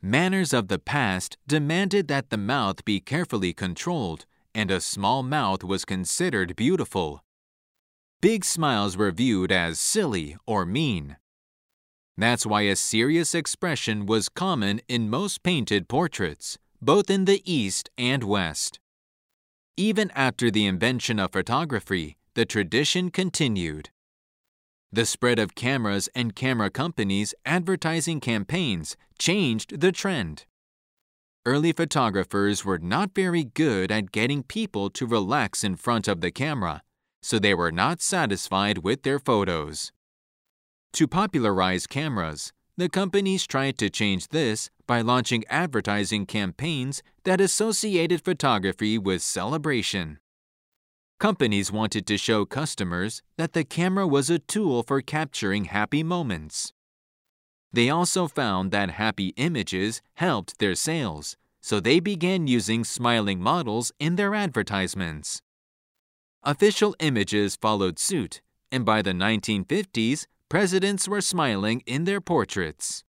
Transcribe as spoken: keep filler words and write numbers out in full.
Manners of the past demanded that the mouth be carefully controlled, and a small mouth was considered beautiful. Big smiles were viewed as silly or mean. That's why a serious expression was common in most painted portraits, both in the East and West. Even after the invention of photography, the tradition continued. The spread of cameras and camera companies' advertising campaigns changed the trend. Early photographers were not very good at getting people to relax in front of the camera, so they were not satisfied with their photos. To popularize cameras, the companies tried to change this by launching advertising campaigns that associated photography with celebration. Companies wanted to show customers that the camera was a tool for capturing happy moments. They also found that happy images helped their sales, so they began using smiling models in their advertisements. Official images followed suit, and by the nineteen fifties, presidents were smiling in their portraits.